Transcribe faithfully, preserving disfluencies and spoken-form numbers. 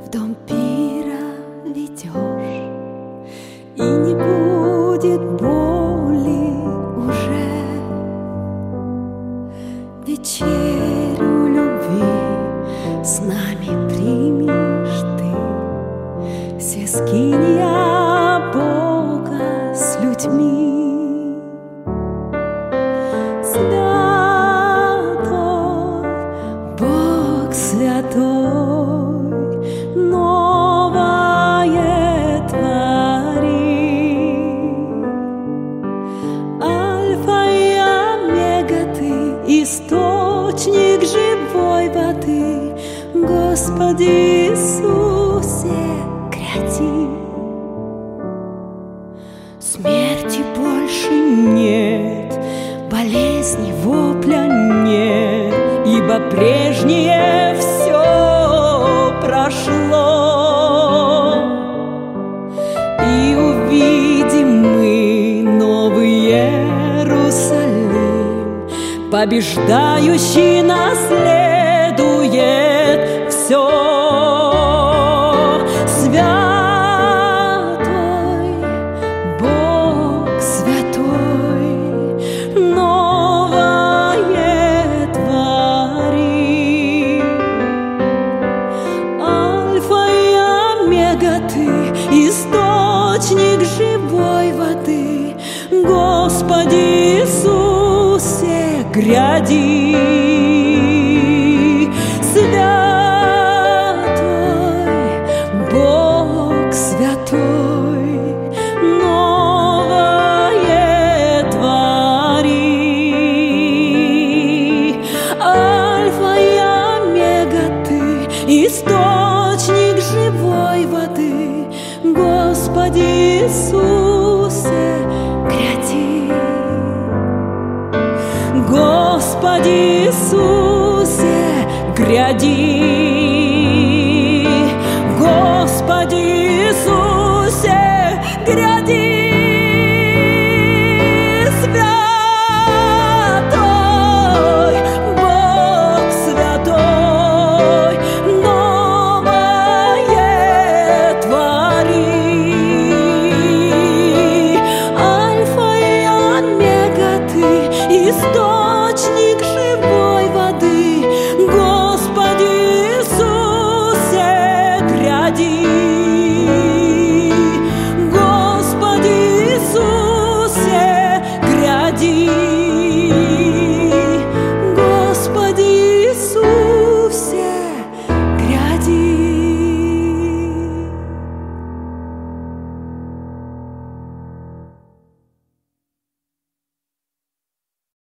в дом пира ведешь, и не будет боли уже. Вечерю любви с нами примешь ты, все скинья Бога с людьми. Святой, Бог святой, новое твори. Альфа и омега ты, источник живой воды, Господи Иисусе, гряди. Смерти больше нет, болезни, вопля нет, ибо прежнее все прошло. И увидим мы новый Иерусалим, побеждающий наследует все. Святой, Бог святой, новое твори. Альфа и омега ты, источник живой воды, Господи Иисусе, гряди.